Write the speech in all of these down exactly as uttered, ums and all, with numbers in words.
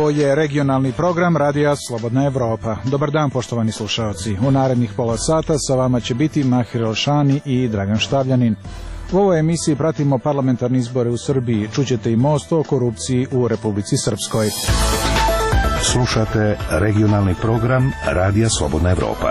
Ovo je regionalni program Radija Slobodna Evropa. Dobar dan, poštovani slušaoci. U narednih pola sata sa vama će biti Mahir Elšani i Dragan Štavljanin. U ovoj emisiji pratimo parlamentarne izbore u Srbiji. Čućete i most o korupciji u Republici Srpskoj. Slušate regionalni program Radija Slobodna Evropa.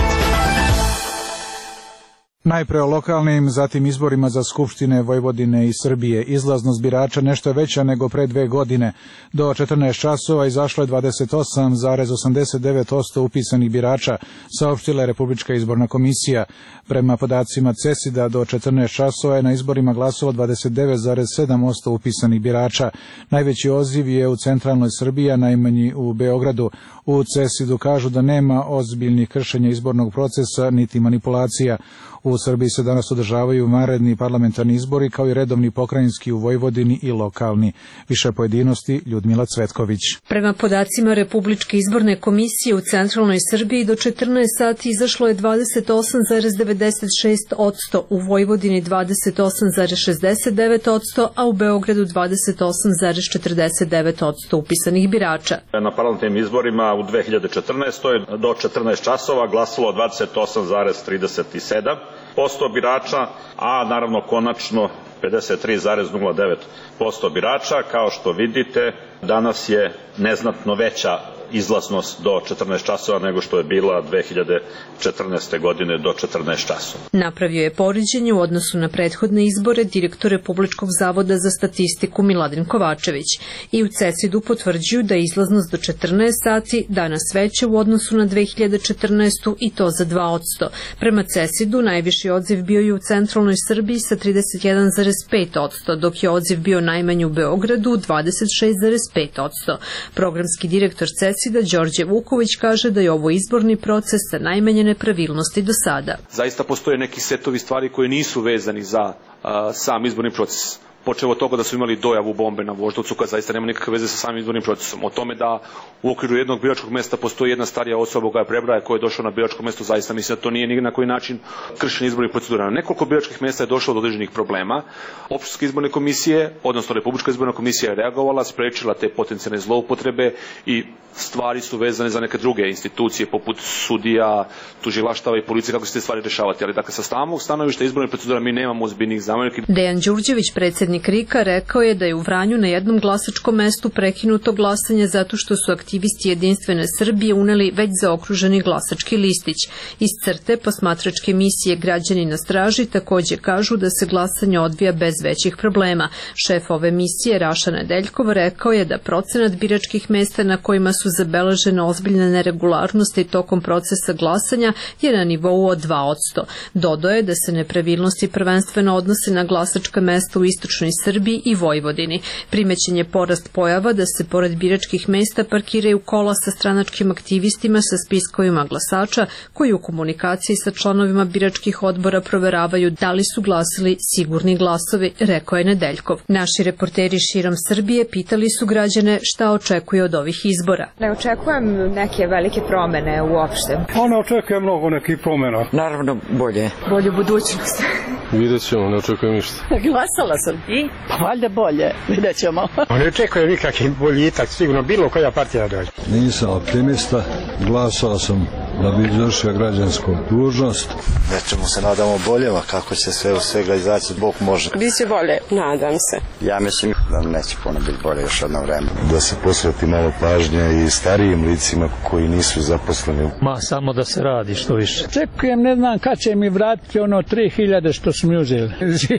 Najpre o lokalnim, zatim izborima za skupštine Vojvodine i Srbije. Izlaznost birača nešto je veća nego pre dve godine. Do četrnaest časova izašlo je dvadeset osam zarez osamdeset devet posto upisanih birača, saopštila je Republička izborna komisija. Prema podacima CESID-a do četrnaest časova je na izborima glasalo dvadeset devet zarez sedam posto upisanih birača. Najveći odziv je u centralnoj Srbiji, a najmanji u Beogradu. U CESID-u kažu da nema ozbiljnih kršenja izbornog procesa niti manipulacija. U Srbiji se danas održavaju vanredni parlamentarni izbori kao i redovni pokrajinski u Vojvodini i lokalni. Više pojedinosti Ljudmila Cvetković. Prema podacima Republičke izborne komisije u centralnoj Srbiji do četrnaest sati izašlo je dvadeset osam zarez devedeset šest posto, u Vojvodini dvadeset osam zarez šezdeset devet posto, a u Beogradu dvadeset osam zarez četrdeset devet posto upisanih birača. Na parlamentarnim izborima u dve hiljade četrnaestoj do četrnaest časova glasalo dvadeset osam zarez trideset sedam posto birača, a naravno konačno pedeset tri zarez nula devet posto birača. Kao što vidite, danas je neznatno veća izlaznost do četrnaest časova nego što je bila dve hiljade četrnaeste. godine do četrnaest časova. Napravio je poređenje u odnosu na prethodne izbore direktor Republičkog zavoda za statistiku Miladin Kovačević. I u CESID-u potvrđuju da je izlaznost do četrnaest sati danas veća u odnosu na dve hiljade četrnaestu. i to za dva posto. Prema CESID-u najviši odziv bio je u centralnoj Srbiji sa trideset jedan zarez pet posto, dok je odziv bio najmanji u Beogradu dvadeset šest zarez pet posto. Programski direktor CESID da Đorđe Vuković kaže da je ovo izborni proces sa najmanje nepravilnosti do sada. Zaista postoje neki setovi stvari koji nisu vezani za a, sam izborni proces. Počeo od toga da su imali dojavu bombe na Voždovcu, koja zaista nema nikakve veze sa samim izbornim procesom. O tome da u okviru jednog biračkog mesta postoji jedna starija osoba koja je prebraja, koja je došla na biračko mesto, zaista mislim da to nije ni na koji način kršenje izbornih procedura. Na nekoliko biračkih mesta je došlo do određenih problema. Opštinske izborne komisije, odnosno Republička izborna komisija je reagovala, sprečila te potencijalne zloupotrebe i stvari su vezane za neke druge institucije poput sudija, tužilaštava i policije, kako se te stvari rešavati. Ali dakle, sa samog stanovišta izbornih procedura mi nemamo ozbiljnih zamerki. Dejan Đurđević, predsjednik RIK-a, rekao je da je u Vranju na jednom glasačkom mestu prekinuto glasanje zato što su aktivisti Jedinstvene Srbije uneli već zaokruženi glasački listić. Iz CRTE posmatračke misije Građani na straži takođe kažu da se glasanje odvija bez većih problema. Šef ove misije Raša Nedeljkov rekao je da procenat biračkih mesta na kojima su zabeležene ozbiljne neregularnosti tokom procesa glasanja je na nivou od dva posto. Dodao je da se nepravilnosti prvenstveno odnose na glasačka mesta u istočnoj Srbiji i Vojvodini. Primećen je porast pojava da se pored biračkih mesta parkiraju kola sa stranačkim aktivistima sa spiskovima glasača koji u komunikaciji sa članovima biračkih odbora proveravaju da li su glasili sigurni glasovi, rekao je Nedeljkov. Naši reporteri širom Srbije pitali su građane šta očekuje od ovih izbora. Ne očekujem neke velike promene uopšte. Ona očekuje mnogo nekih promjena. Naravno bolje. Bolju budućnost. Vidjet ćemo, ne očekujem ništa. Glasala sam. I? Valjda bolje, vidjet ćemo. Ne očekujem nikakvi boljitak, sigurno bilo koja partija dođe. Nisam optimista, glasao sam da bi izvršio građansku dužnost. Nećemo se nadamo boljeva, kako će sve u svega izaći, Bog može. Biće bolje, nadam se. Ja mislim da neće puno biti bolje još jedno vreme. Da se posveti malo pažnje i starijim licima koji nisu zaposleni. Ma samo da se radi što više. Čekujem, ne znam kad će mi vratiti ono tri hiljade što su mi uzeli.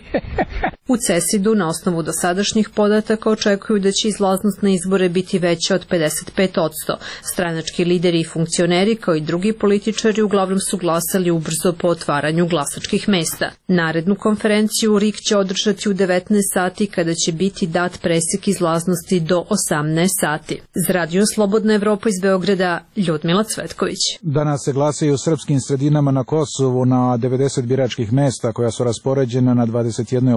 U CESID-u na osnovu dosadašnjih podataka očekuju da će izlaznost na izbore biti veća od pedeset pet posto. Stranački lideri i funkcioneri kao i drugi političari uglavnom su glasali ubrzo po otvaranju glasačkih mesta. Narednu konferenciju RIK će održati u devetnaest sati kada će biti dat presek izlaznosti do osamnaest sati. Za Radio Slobodna Evropa iz Beograda, Ljudmila Cvetković. Danas se glasaju u srpskim sredinama na Kosovu na devedeset biračkih mesta koja su raspoređena na dvadeset jednoj lokaciji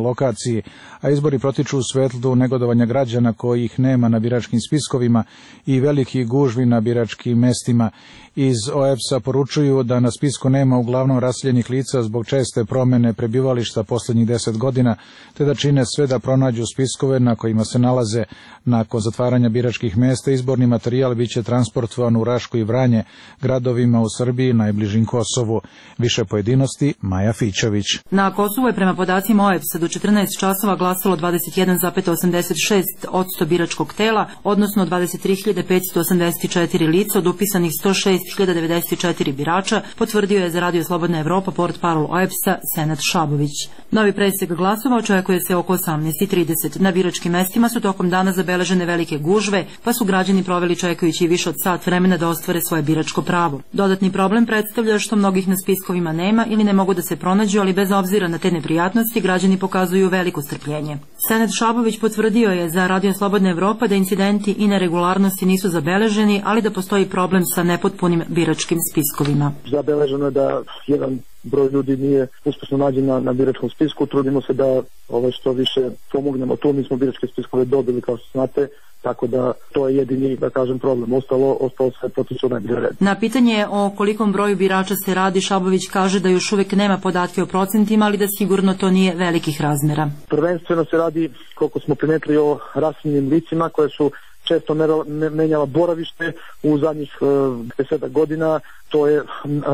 akciji, a izbori protiču u svetlu negodovanja građana kojih nema na biračkim spiskovima i velikih gužvi na biračkim mestima. Iz O E B S-a poručuju da na spisku nema uglavnom raseljenih lica zbog česte promene prebivališta posljednjih deset godina, te da čine sve da pronađu spiskove na kojima se nalaze. Nakon zatvaranja biračkih mesta, izborni materijal biće transportovan u Rašku i Vranje, gradovima u Srbiji najbližim Kosovu. Više pojedinosti Maja Fićović. Na Kosovu je prema podacima O E B S-a do četrnaest časova glasalo dvadeset jedan zarez osamdeset šest posto biračkog tela, odnosno dvadeset tri hiljade petsto osamdeset četiri lica od upisanih sto šest hiljada devedeset četiri birača, potvrdio je za Radio Slobodna Evropa portparol O E B S-a Senad Šabović. Novi presek glasova očekuje se oko osamnaest trideset. Na biračkim mestima su tokom dana zabeležene velike gužve, pa su građani proveli čekajući više od sat vremena da ostvare svoje biračko pravo. Dodatni problem predstavlja što mnogih na spiskovima nema ili ne mogu da se pronađu, ali bez obzira na te neprijatnosti građani pokazuju veliko strpljenje. Senad Šabović potvrdio je za Radio Slobodna Evropa da incidenti i neregularnosti nisu zabeleženi, ali da postoji problem sa nepotpunim biračkim spiskovima. Zabeleženo je da jedan broj ljudi nije uspešno nađen na, na biračkom spisku. Trudimo se da ovaj što više pomognemo tu. Mi smo biračke spiskove dobili, kao što znate, tako da to je jedini, da kažem, problem. Ostalo, ostalo sve potiče u najbolji red. Na pitanje o kolikom broju birača se radi, Šabović kaže da još uvek nema podatke o procentima, ali da sigurno to nije velikih razmera. Prvenstveno se radi, koliko smo primetili, o raseljenim licima koje su često menjala boravište u zadnjih desetak godina. To je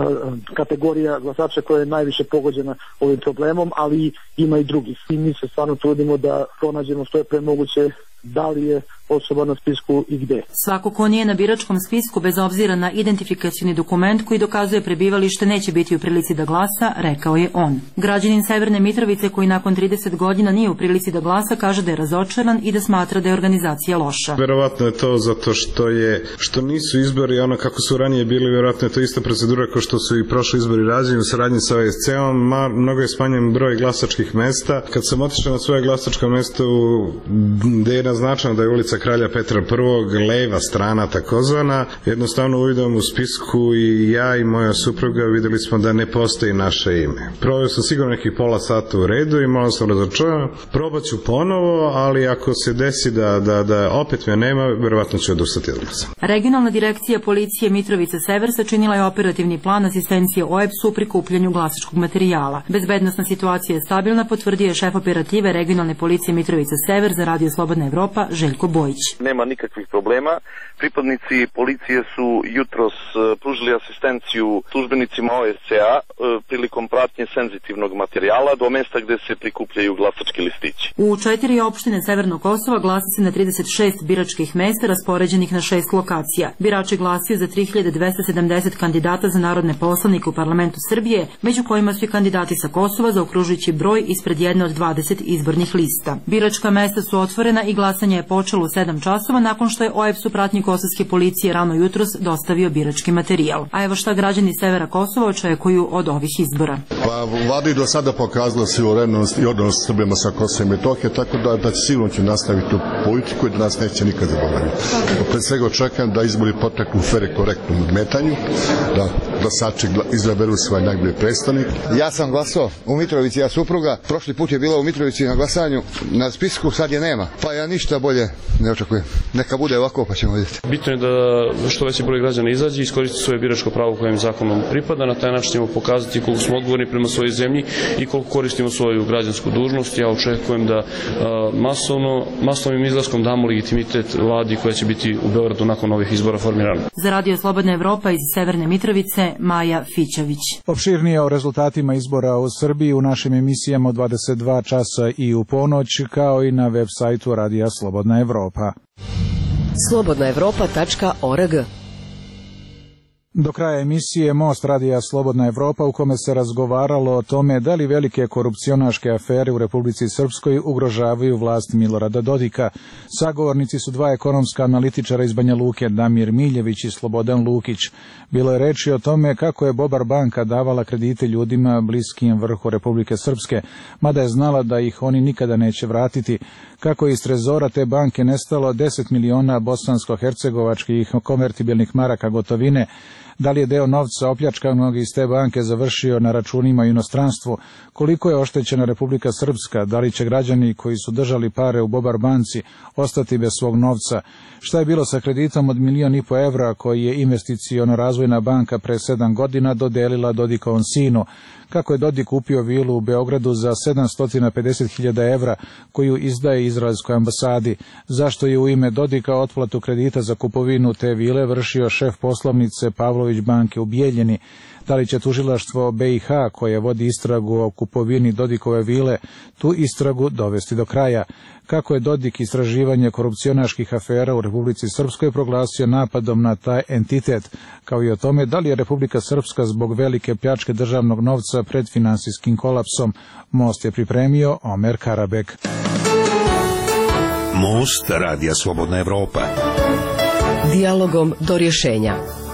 kategorija glasača koja je najviše pogođena ovim problemom, ali ima i drugih. I mi se stvarno trudimo da pronađemo što je pre moguće da li je osoba na spisku i gde. Svako ko nije na biračkom spisku, bez obzira na identifikacioni dokument koji dokazuje prebivalište, neće biti u prilici da glasa, rekao je on. Građanin Severne Mitrovice koji nakon trideset godina nije u prilici da glasa kaže da je razočaran i da smatra da je organizacija loša. Verovatno je to zato što je što nisu izbori ono kako su ranije bili, verovatno je to ista procedura kao što su i prošli izbori rađeni u saradnji sa O E S C-om, mnogo je smanjen broj glasačkih mesta. Kad sam otišao na svoje glasačko mesto gde je naznačeno da je ulica Kralja Petra prvog, leva strana takozvana, jednostavno uvidom u spisku i ja i moja supruga videli smo da ne postoji naše ime. Proveo sam sigurno nekih pola sata u redu i malo sam razočaran. Probat ću ponovo, ali ako se desi da, da, da opet me nema, verovatno ću odustati od glasa. Regionalna direkcija policije Mitrovica Sever sačinila je operativni plan asistencije O E B S-u u prikupljanju glasačkog materijala. Bezbednosna situacija je stabilna, potvrdio je šef operative regionalne policije Mitrovica Sever za Radio Slobodna Evropa Željko Bojić. Nema nikakvih problema. Pripadnici policije su jutros pružili asistenciju službenicima O E S C-a prilikom pratnje senzitivnog materijala do mesta gde se prikupljaju glasački listići. U četiri opštine Severnog Kosova glasa se na trideset šest biračkih mesta raspoređenih na šest lokacija. Birači glasaju za tri hiljade dvesta sedamdeset kandidata za narodne poslanike u parlamentu Srbije, među kojima su i kandidati sa Kosova zaokružujući broj ispred jedne od dvadeset izbornih lista. Biračka mesta su otvorena i glasanje je počelo u sedam časova nakon što je O E B S u pratnji kosovske policije rano jutros dostavio birački materijal. A evo šta građani severa Kosova očekuju od ovih izbora. Pa vlada i do sada pokazala suverenost i odnos Srbima sa Kosova i Metohije, tako da, da sigurno će nastaviti tu politiku i da nas neće nikad zaboraviti. Pre svega očekujem da izbori poteknu u fer i korektnom odmetanju, da glasači izaberu svoj najbolji predstavnik. Ja sam glasao u Mitrovici, ja supruga. Prošli put je bila u Mitrovici na glasanju, na spisku sad je nema. Pa ja ništa bolje ne očekujem. Neka bude ovako pa ćemo vidjeti. Bitno je da što veći broj građana izađe i iskoristi svoje biračko pravo kojem zakonom pripada. Na taj način ćemo pokazati koliko smo odgovorni prema svojoj zemlji i koliko koristimo svoju građansku dužnost. Ja očekujem da a, masovno, masovnim izlaskom damo legitimitet vladi koja će biti u Beogradu nakon ovih izbora formirana. Za Radio Slobodna Evropa iz Severne Mitrovice, Maja Fićović. Opširnije o rezultatima izbora u Srbiji u našim emisijama od dvadeset dva časa i u ponoć, kao i na web sajtu Radija Slobodna Evropa. slobodna evropa tačka org. Do kraja emisije Most Radija Slobodna Evropa, u kome se razgovaralo o tome da li velike korupcionaške afere u Republici Srpskoj ugrožavaju vlast Milorada Dodika. Sagovornici su dva ekonomska analitičara iz Banja Luke, Damir Miljević i Slobodan Lukić. Bilo je reči o tome kako je Bobar banka davala kredite ljudima bliskim vrhu Republike Srpske, mada je znala da ih oni nikada neće vratiti. Kako je iz trezora te banke nestalo deset miliona bosansko-hercegovačkih konvertibilnih maraka gotovine, Da li je deo novca opljačkanog iz te banke završio na računima u inostranstvu? Koliko je oštećena Republika Srpska? Da li će građani koji su držali pare u Bobar banci ostati bez svog novca? Šta je bilo sa kreditom od milion i po evra koji je Investiciono razvojna banka pre sedam godina dodelila Dodikovom sinu? Kako je Dodik kupio vilu u Beogradu za sedamsto pedeset hiljada evra koju izdaje Izraelskoj ambasadi? Zašto je u ime Dodika otplatu kredita za kupovinu te vile vršio šef poslovnice Pavlović banke u Bijeljini? Da li će tužilaštvo B i H koje vodi istragu o kupovini Dodikove vile tu istragu dovesti do kraja? Kako je Dodik istraživanje korupcionaških afera u Republici Srpskoj proglasio napadom na taj entitet, kao i o tome da li je Republika Srpska zbog velike pljačke državnog novca pred finansijskim kolapsom? Most je pripremio Omer Karabek. Most Radija Slobodna Evropa. Dijalogom do rješenja.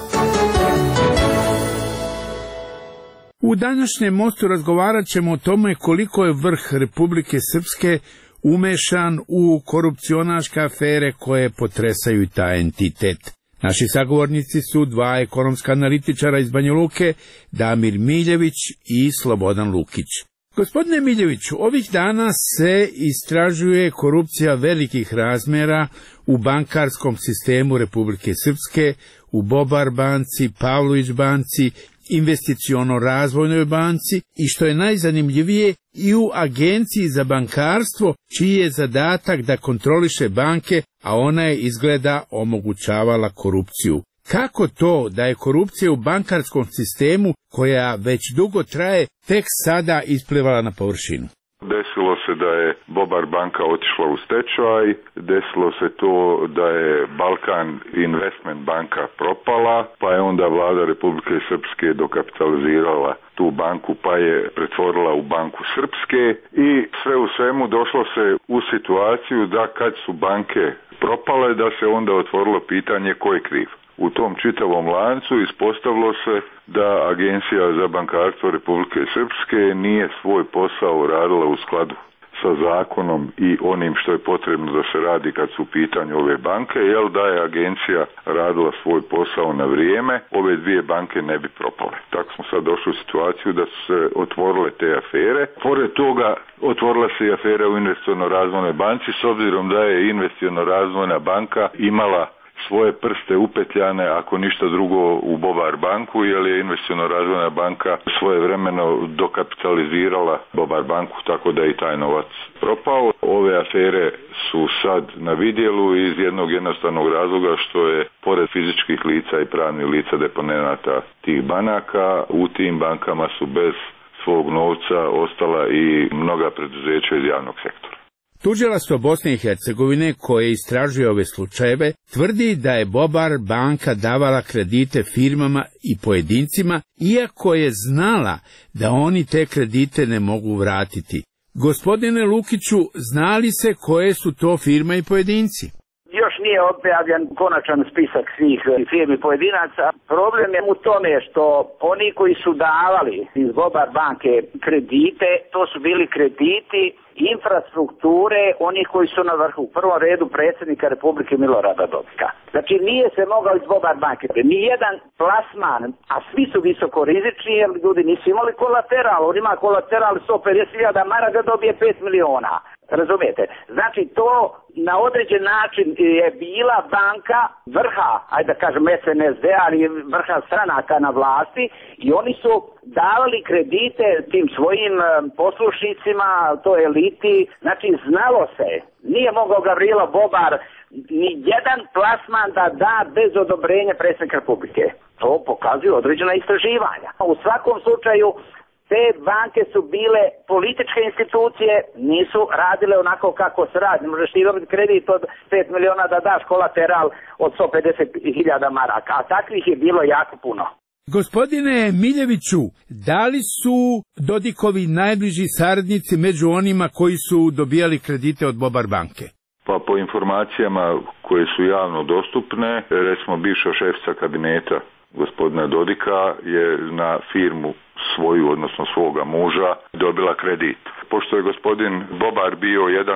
U današnjem mostu razgovarat ćemo o tome koliko je vrh Republike Srpske umešan u korupcionaške afere koje potresaju taj entitet. Naši sagovornici su dva ekonomska analitičara iz Banja Luke, Damir Miljević i Slobodan Lukić. Gospodine Miljeviću, ovih dana se istražuje korupcija velikih razmera u bankarskom sistemu Republike Srpske, u Bobar banci, Pavlović banci, Investiciono razvojnoj banci i što je najzanimljivije i u Agenciji za bankarstvo, čiji je zadatak da kontroliše banke, a ona je izgleda omogućavala korupciju. Kako to da je korupcija u bankarskom sistemu, koja već dugo traje, tek sada isplivala na površinu? Desilo se da je Bobar banka otišla u stečaj, desilo se to da je Balkan Investment banka propala, pa je onda vlada Republike Srpske dokapitalizirala tu banku pa je pretvorila u Banku Srpske i sve u svemu došlo se u situaciju da kad su banke propale da se onda otvorilo pitanje ko je kriv. U tom čitavom lancu ispostavilo se da Agencija za bankarstvo Republike Srpske nije svoj posao radila u skladu sa zakonom i onim što je potrebno da se radi kad su u pitanju ove banke, jel da je agencija radila svoj posao na vrijeme, ove dvije banke ne bi propale. Tako smo sad došli u situaciju da su se otvorile te afere. Pored toga otvorila se i afera u Investiciono razvojnoj banci, s obzirom da je Investiciono razvojna banka imala svoje prste upetljane, ako ništa drugo, u Bobar banku, jer je Investiciono razvojna banka svojevremeno dokapitalizirala Bobar banku, tako da je i taj novac propao. Ove afere su sad na vidjelu iz jednog jednostavnog razloga što je, pored fizičkih lica i pravnih lica deponenata tih banaka, u tim bankama su bez svog novca ostala i mnoga preduzeća iz javnog sektora. Tužilaštvo Bosne i Hercegovine, koje istražuje ove slučajeve, tvrdi da je Bobar banka davala kredite firmama i pojedincima, iako je znala da oni te kredite ne mogu vratiti. Gospodine Lukiću, znali se koje su to firme i pojedinci? Još nije objavljen konačan spisak svih firmi pojedinaca. Problem je u tome što oni koji su davali iz Bobar banke kredite, to su bili krediti infrastrukture onih koji su na vrhu. U prvom redu predsjednika Republike Milorada Dodika. Znači nije se mogao iz Bobar banke. Nijedan plasman, a svi su visoko rizični jer ljudi nisu imali kolateral. On ima kolateral sto pedeset hiljada maraka, dobije pet miliona. Razumijete? Znači to na određen način je bila banka vrha, ajde da kažem S N S D, ali vrha stranaka na vlasti i oni su davali kredite tim svojim poslušnicima, to eliti, znači znalo se, nije mogao Gavrilo Bobar ni jedan plasman da da bez odobrenja predsjednika Republike. To pokazuju određena istraživanja. U svakom slučaju te banke su bile političke institucije, nisu radile onako kako se radi. Možeš ti dobiti kredit od pet miliona da daš kolateral od sto pedeset hiljada maraka, a takvih je bilo jako puno. Gospodine Miljeviću, da li su Dodikovi najbliži saradnici među onima koji su dobijali kredite od Bobar banke? Pa po informacijama koje su javno dostupne, recimo bivša šefica kabineta gospodina Dodika je na firmu svoju, odnosno svoga muža, dobila kredit. Pošto je gospodin Bobar bio jedan od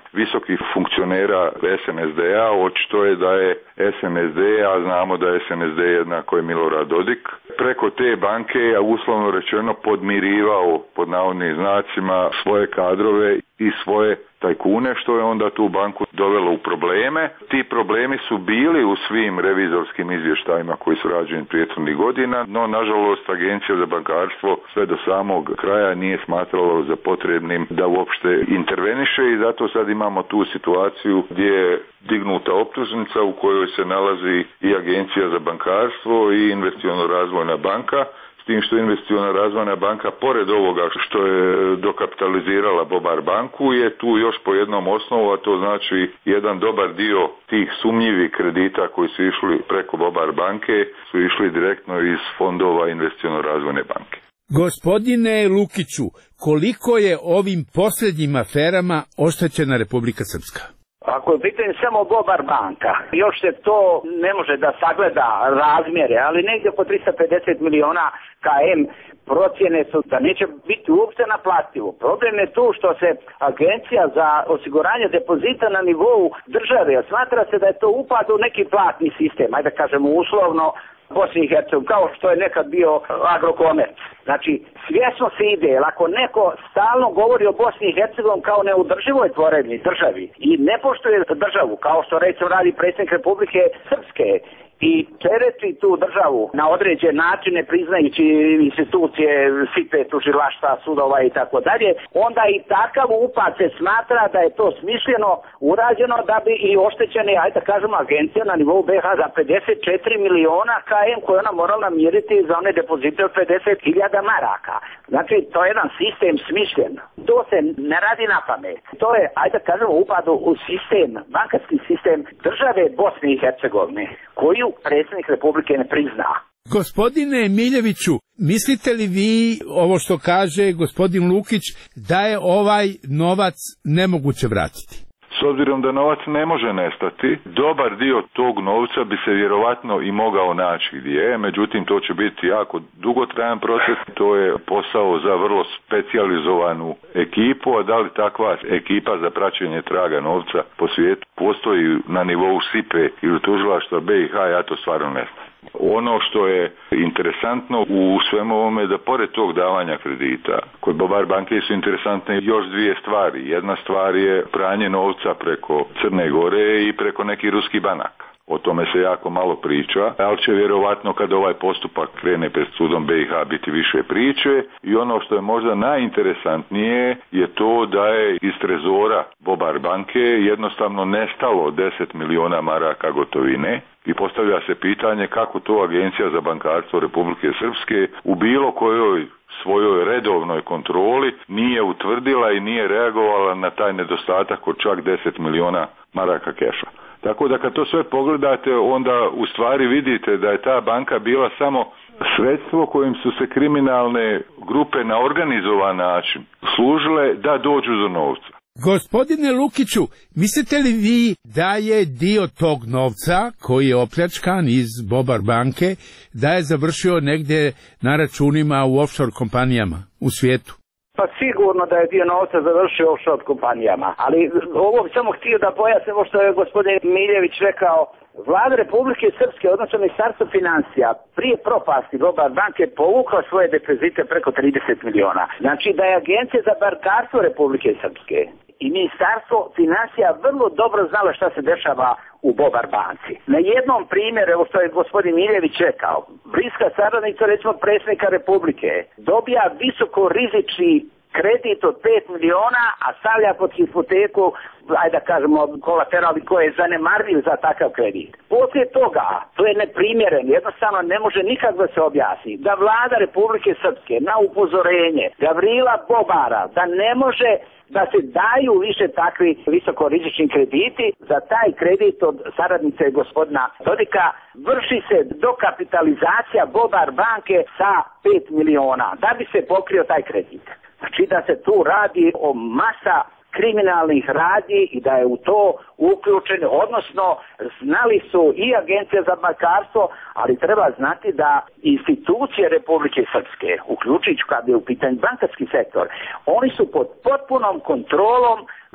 visokih funkcionera es en es de a. Očito je da je es en es de, a znamo da je es en es de jednako je Milorad Dodik, preko te banke je uslovno rečeno podmirivao pod navodnim znacima svoje kadrove i svoje tajkune, što je onda tu banku dovelo u probleme. Ti problemi su bili u svim revizorskim izvještajima koji su rađeni prethodnih godina, no nažalost Agencija za bankarstvo sve do samog kraja nije smatralo za potrebnim da uopšte interveniše i zato sad imamo tu situaciju gdje je dignuta optužnica u kojoj se nalazi i Agencija za bankarstvo i Investiciono-razvojna banka, s tim što Investiciona razvojna banka, pored ovoga što je dokapitalizirala Bobar banku, je tu još po jednom osnovu, a to znači jedan dobar dio tih sumnjivih kredita koji su išli preko Bobar banke su išli direktno iz fondova Investiciona razvojne banke. Gospodine Lukiću, koliko je ovim posljednjim aferama oštećena Republika Srpska? Ako je u pitanju samo Bobar banka, još se to ne može da sagleda razmjere, ali negdje po tristo pedeset miliona km procjene su da neće biti uopšte naplativo. Problem je tu što se Agencija za osiguranje depozita na nivou države, smatra se da je to upad u neki platni sistem, ajde da kažemo uslovno, Bosni i Hercegovini, kao što je nekad bio Agrokomerc. Znači, svjesno se ide, jer ako neko stalno govori o Bosni i Hercegovini kao neudrživoj tvorevini državi i ne poštuje državu, kao što recimo radi predsjednik Republike Srpske, i tereti tu državu na određen način ne priznajući institucije, sipe, tužilaštva, sudova i tako dalje, onda i takav upad se smatra da je to smišljeno urađeno da bi i oštećene, ajde da kažemo, agencija na nivou be ha za pedeset četiri miliona km koje ona morala namiriti za one depozite od pedeset hiljada maraka. Znači, to je jedan sistem smišljen. To se ne radi na pamet. To je, ajde da kažemo, upad u sistem, bankarski sistem države Bosne i Hercegovine, koju predsjednik Republike ne prizna. Gospodine Miljeviću, mislite li vi, ovo što kaže gospodin Lukić, da je ovaj novac nemoguće vratiti? S obzirom da novac ne može nestati, dobar dio tog novca bi se vjerovatno i mogao naći gdje je, međutim to će biti jako dugotrajan proces, to je posao za vrlo specijalizovanu ekipu, a da li takva ekipa za praćenje traga novca po svijetu postoji na nivou sipe ili tužilaštva be i ha, ja to stvarno ne znam. Ono što je interesantno u svemu ovome je da pored tog davanja kredita, kod Bobar banke su interesantne još dvije stvari. Jedna stvar je pranje novca preko Crne Gore i preko nekih ruskih banaka. O tome se jako malo priča, ali će vjerovatno kad ovaj postupak krene pred sudom be i ha biti više priče i ono što je možda najinteresantnije je to da je iz trezora Bobar banke jednostavno nestalo deset miliona maraka gotovine i postavlja se pitanje kako to Agencija za bankarstvo Republike Srpske u bilo kojoj svojoj redovnoj kontroli nije utvrdila i nije reagovala na taj nedostatak od čak deset miliona maraka keša. Tako da kad to sve pogledate, onda u stvari vidite da je ta banka bila samo sredstvo kojim su se kriminalne grupe na organizovan način služile da dođu do novca. Gospodine Lukiću, mislite li vi da je dio tog novca koji je opljačkan iz Bobar banke, da je završio negdje na računima u offshore kompanijama u svijetu? Pa sigurno da je dio novca završio u offshore kompanijama, ali ovo bi samo htio da pojasnim ovo što je gospodin Miljević rekao. Vlada Republike Srpske, odnosno Ministarstvo financija, prije propasti Bobar banke povukla svoje depozite preko trideset miliona. Znači da je Agencija za bankarstvo Republike Srpske i Ministarstvo financija vrlo dobro znalo šta se dešava u Bobar banci. Na jednom primjeru, evo što je gospodin Miljević rekao, bliska saradnica, recimo predsjednika Republike, dobija visoko rizični kredit od pet miliona, a stavlja pod hipoteku, ajde da kažemo, kolateral koji je zanemarljiv za takav kredit. Poslije toga, to je neprimjeren, jednostavno ne može nikak da se objasni, da vlada Republike Srpske na upozorenje Gavrila Bobara da ne može da se daju više takvi visokorizični krediti, za taj kredit od saradnice gospodina Dodika vrši se dokapitalizacija Bobar banke sa pet miliona, da bi se pokrio taj kredit. Znači da se tu radi o masa kriminalnih radnji i da je u to uključen, odnosno znali su i Agencija za bankarstvo, ali treba znati da institucije Republike Srpske, uključujući kad je u pitanju bankarski sektor, oni su pod potpunom kontrolom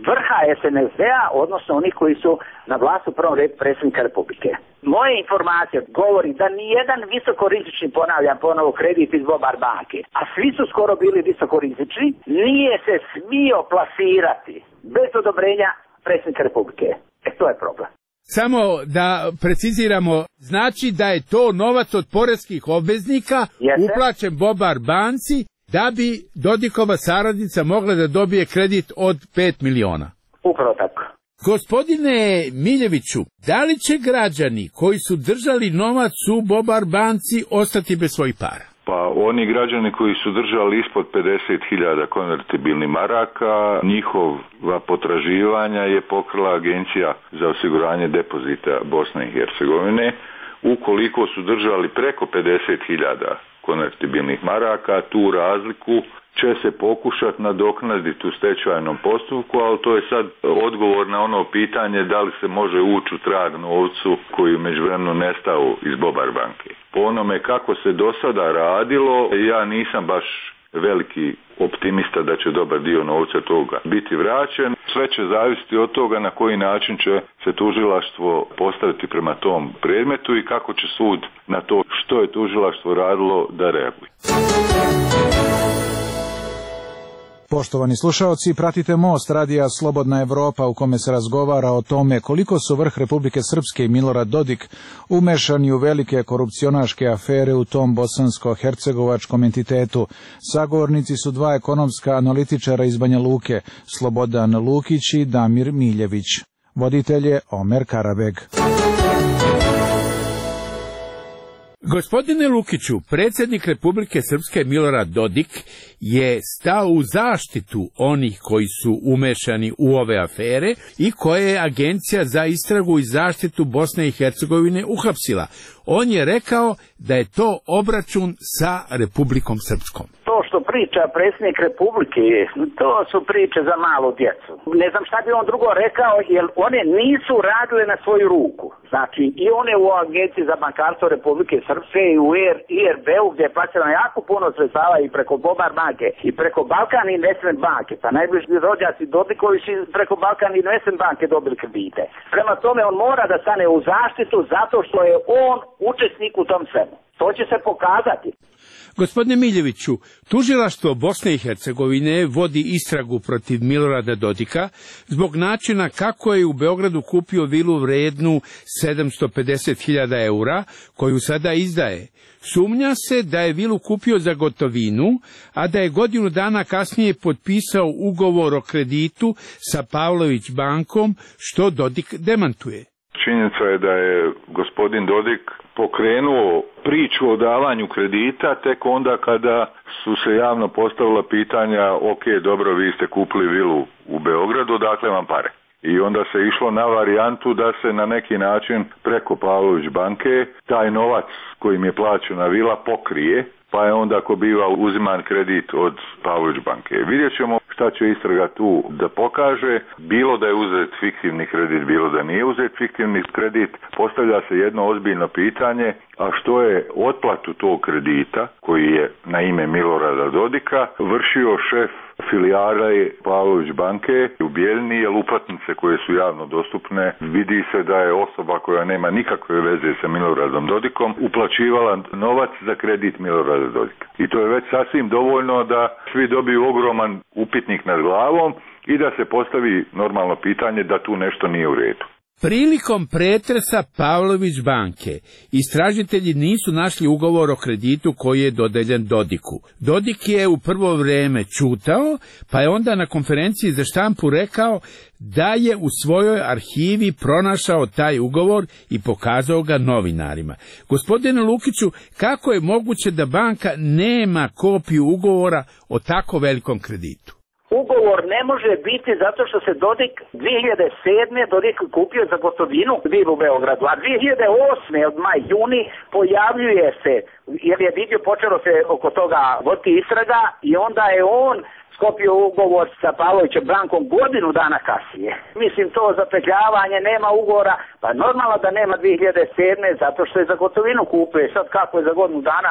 vrha es en es de-a, odnosno oni koji su na vlasti u prvom redu predsjednika Republike. Moje informacije govori da nijedan visokorizični, ponavljam ponovo, kredit iz Bobar banke, a svi su skoro bili visokorizični, nije se smio plasirati bez odobrenja predsjednika Republike. E, to je problem. Samo da preciziramo, znači da je to novac od poreskih obveznika Jeste? uplaćen Bobar banci da bi Dodikova saradnica mogla da dobije kredit od pet miliona. Upravo tako. Gospodine Miljeviću, da li će građani koji su držali novac u Bobar banci ostati bez svojih para? Pa oni građani koji su držali ispod pedeset hiljada konvertibilnih maraka, njihova potraživanja je pokrila Agencija za osiguranje depozita Bosne i Hercegovine. Ukoliko su držali preko pedeset hiljada konvertibilnih maraka, tu razliku će se pokušati nadoknaditi u stečajnom postupku, ali to je sad odgovor na ono pitanje da li se može ući u trag novcu koji u međuvremenu nestao iz Bobar banke. Po onome kako se do sada radilo, ja nisam baš veliki optimista da će dobar dio novca toga biti vraćen. Sve će zavisiti od toga na koji način će se tužilaštvo postaviti prema tom predmetu i kako će sud na to što je tužilaštvo radilo da reaguje. Poštovani slušaoci, pratite Most radija Slobodna Evropa u kome se razgovara o tome koliko su vrh Republike Srpske i Milorad Dodik umešani u velike korupcionaške afere u tom bosansko-hercegovačkom entitetu. Sagovornici su dva ekonomska analitičara iz Banja Luke, Slobodan Lukić i Damir Miljević. Voditelj je Omer Karabeg. Gospodine Lukiću, predsjednik Republike Srpske Milorad Dodik je stao u zaštitu onih koji su umešani u ove afere i koje je Agencija za istragu i zaštitu Bosne i Hercegovine uhapsila. On je rekao da je to obračun sa Republikom Srpskom. To što priča predsjednik Republike, to su priče za malu djecu. Ne znam šta bi on drugo rekao, jer one nisu radile na svoju ruku. Znači, i one u Agenciji za bankarstvo Republike Srpske i u I R B-u gdje je plaćeno jako puno sredstava i preko Bobar banke i preko Balkan Investment banke, pa najbliži rođaci Dodikovi su preko Balkan Investment banke dobili kredite. Prema tome on mora da stane u zaštitu zato što je on učesnik u tom svemu. To će se pokazati. Gospodine Miljeviću, tužilaštvo Bosne i Hercegovine vodi istragu protiv Milorada Dodika zbog načina kako je u Beogradu kupio vilu vrednu sedamsto pedeset hiljada eura, koju sada izdaje. Sumnja se da je vilu kupio za gotovinu, a da je godinu dana kasnije potpisao ugovor o kreditu sa Pavlović bankom, što Dodik demantuje. Činjenica je da je gospodin Dodik pokrenuo priču o davanju kredita tek onda kada su se javno postavila pitanja, ok, dobro, vi ste kupili vilu u Beogradu, dakle vam pare. I onda se išlo na varijantu da se na neki način preko Pavlović banke taj novac kojim je plaćena vila pokrije, pa je onda ako biva uziman kredit od Pavlović banke. Vidjet ćemo šta će istraga tu da pokaže, bilo da je uzet fiktivni kredit, bilo da nije uzet fiktivni kredit, postavlja se jedno ozbiljno pitanje, a što je otplatu tog kredita, koji je na ime Milorada Dodika, vršio šef filijale Pavlović banke u Bijeljni, jer uplatnice koje su javno dostupne, vidi se da je osoba koja nema nikakve veze sa Miloradom Dodikom uplaćivala novac za kredit Milorada Dodika. I to je već sasvim dovoljno da svi dobiju ogroman upitnik nad glavom i da se postavi normalno pitanje da tu nešto nije u redu. Prilikom pretresa Pavlović banke, istražitelji nisu našli ugovor o kreditu koji je dodeljen Dodiku. Dodik je u prvo vrijeme čutao, pa je onda na konferenciji za štampu rekao da je u svojoj arhivi pronašao taj ugovor i pokazao ga novinarima. Gospodine Lukiću, kako je moguće da banka nema kopiju ugovora o tako velikom kreditu? Ugovor ne može biti zato što se Dodik dvije hiljade sedme Dodik kupio za gotovinu vilu u Beogradu, a dvije hiljade osme od maj juni pojavljuje se, jer je vidio počelo se oko toga voditi istraga i onda je on sklopio ugovor sa Pavlovićem bankom godinu dana kasnije. Mislim, to zapetljavanje, nema ugovora, pa normalno da nema dvije hiljade sedme zato što je za gotovinu kupio. Sad kako je za godinu dana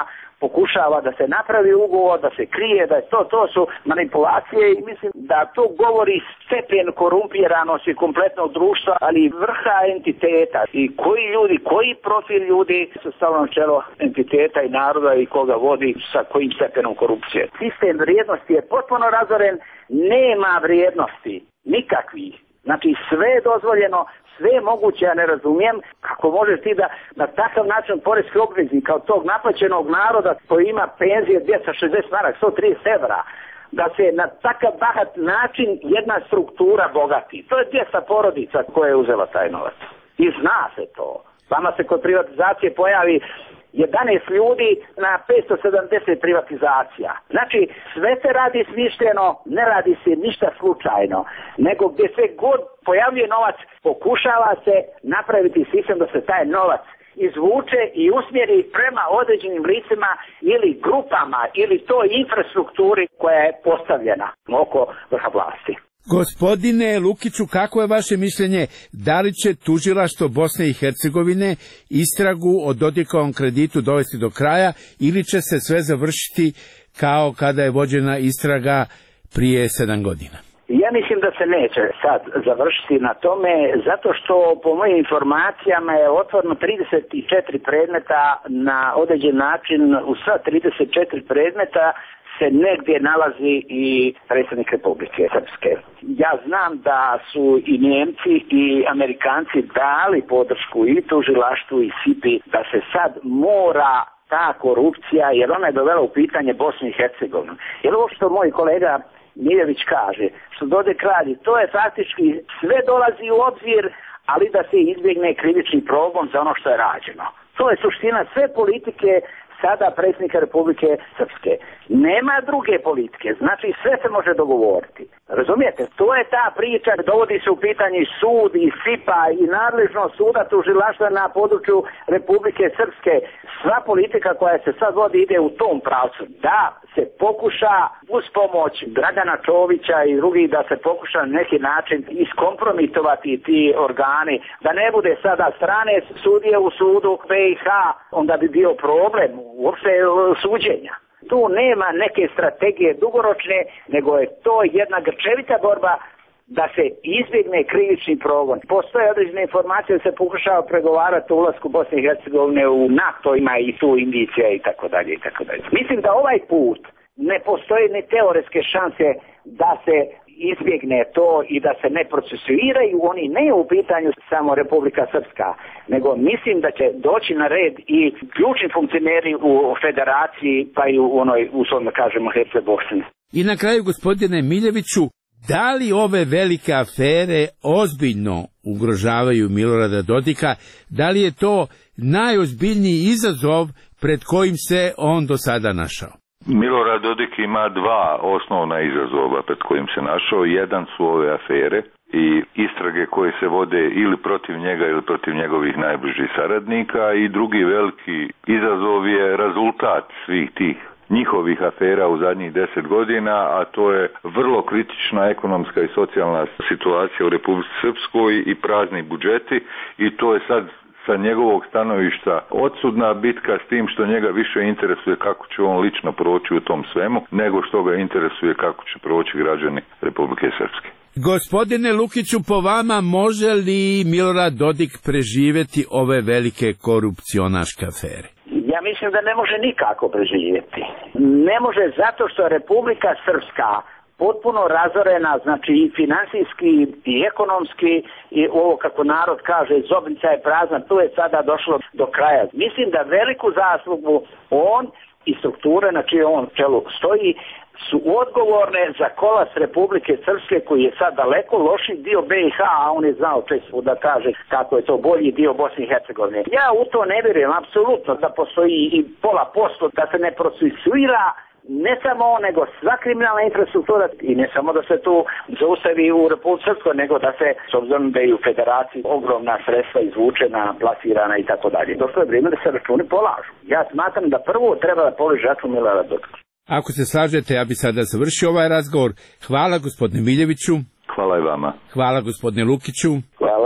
pokušava da se napravi ugovor, da se krije, da je to, to su manipulacije i mislim da to govori stepen korumpiranosti kompletnog društva, ali vrha entiteta i koji ljudi, koji profil ljudi su stavljeno čelo entiteta i naroda i koga vodi sa kojim stepenom korupcije. Sistem vrijednosti je potpuno razoren, nema vrijednosti, nikakvih. Znači sve je dozvoljeno, sve je moguće, ja ne razumijem kako možeš ti da na takav način poreski obveznik kao tog naplaćenog naroda koji ima penzije dvjesto šezdeset maraka, sto trideset evra, da se na takav bahat način jedna struktura bogati. To je dvjesto porodica koja je uzela taj novac. I zna se to. Vama se kod privatizacije pojavi jedanaest ljudi na petsto sedamdeset privatizacija. Znači, sve se radi smišljeno, ne radi se ništa slučajno, nego gdje se god pojavljuje novac, pokušava se napraviti sistem da se taj novac izvuče i usmjeri prema određenim licima ili grupama ili toj infrastrukturi koja je postavljena oko vrha vlasti. Gospodine Lukiću, kako je vaše mišljenje, da li će tužilaštvo Bosne i Hercegovine istragu o Dodikovom kreditu dovesti do kraja ili će se sve završiti kao kada je vođena istraga prije sedam godina? Ja mislim da se neće sad završiti na tome, zato što po mojim informacijama je otvoreno trideset četiri predmeta na određen način, u sva trideset četiri predmeta se negdje nalazi i predsjednik Republike Srpske. Ja znam da su i Njemci i Amerikanci dali podršku i tužilaštvu i S I P I da se sad mora ta korupcija, jer ona je dovela u pitanje Bosnu i Hercegovinu. Jer ovo što moj kolega Miljević kaže, što Dodik radi, to je faktički sve dolazi u obzir, ali da se izbjegne krivični progon za ono što je rađeno. To je suština sve politike sada predsjednika Republike Srpske. Nema druge politike, znači sve se može dogovoriti. Razumijete? To je ta priča, dovodi se u pitanje sud i S I P A i nadležnost suda tužilaštva na području Republike Srpske. Sva politika koja se sad vodi ide u tom pravcu. Da se pokuša uz pomoć Dragana Čovića i drugih da se pokuša na neki način iskompromitovati ti organi, da ne bude sada strane sudije u sudu B i H, onda bi bio problem uopšte suđenja. Tu nema neke strategije dugoročne, nego je to jedna grčevita borba da se izbjegne krivični progon. Postoje određene informacije da se pokušava pregovarati o ulasku Bosne i Hercegovine u NATO, ima i tu indicija i tako dalje i tako dalje. Mislim da ovaj put ne postoje ni teoretske šanse da se izbjegne to i da se ne procesuiraju, oni ne u pitanju samo Republika Srpska, nego mislim da će doći na red i ključni funkcioneri u federaciji, pa i u onoj, uslovno kažemo, Herce Bosne. I na kraju, gospodine Miljeviću, da li ove velike afere ozbiljno ugrožavaju Milorada Dodika? Da li je to najozbiljniji izazov pred kojim se on do sada našao? Milorad Dodik ima dva osnovna izazova pred kojim se našao. Jedan su ove afere i istrage koje se vode ili protiv njega ili protiv njegovih najbližih saradnika, i drugi veliki izazov je rezultat svih tih njihovih afera u zadnjih deset godina, a to je vrlo kritična ekonomska i socijalna situacija u Republici Srpskoj i prazni budžeti, i to je sad sa njegovog stanovišta odsudna bitka, s tim što njega više interesuje kako će on lično proći u tom svemu, nego što ga interesuje kako će proći građani Republike Srpske. Gospodine Lukiću, po vama može li Milorad Dodik preživjeti ove velike korupcionaške afere? Ja mislim da ne može nikako preživjeti. Ne može zato što Republika Srpska potpuno razorena, znači i finansijski i ekonomski, i ovo kako narod kaže, zobnica je prazna, tu je sada došlo do kraja. Mislim da veliku zaslugu on i strukture na čije on čelu stoji su odgovorne za kolaps Republike Srpske, koji je sad daleko loši dio B i H, a on je znao često da kaže kako je to bolji dio Bosne i Hercegovine. Ja u to ne vjerujem apsolutno da postoji i pola posto da se ne procesuira ne samo on, nego sva kriminalna infrastruktura, i ne samo da se tu zaustavi u Republike Srpskoj, nego da se, s obzirom da je u federaciji ogromna sredstva izvučena, plasirana i tako dalje. Došlo je vrijeme da se računi polažu. Ja smatram da prvo treba da položi račun Milorad Dodik. Ako se slažete, ja bi sada završio ovaj razgovor. Hvala gospodine Miljeviću. Hvala i vama. Hvala gospodine Lukiću. Hvala.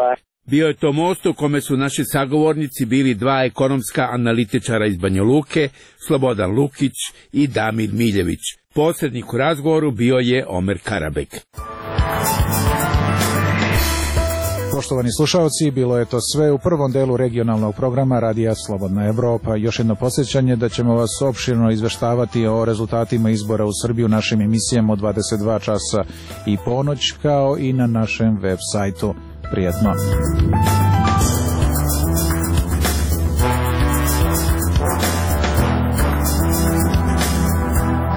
Bio je to most u kome su naši sagovornici bili dva ekonomska analitičara iz Banja Luke, Slobodan Lukić i Damir Miljević. Posrednik u razgovoru bio je Omer Karabek. Poštovani slušalci, bilo je to sve u prvom delu regionalnog programa Radija Slobodna Evropa. Još jedno podsjećanje da ćemo vas opširno izveštavati o rezultatima izbora u Srbiji u našim emisijama od dvadeset dva časa i ponoć, kao i na našem web sajtu. Prijetno.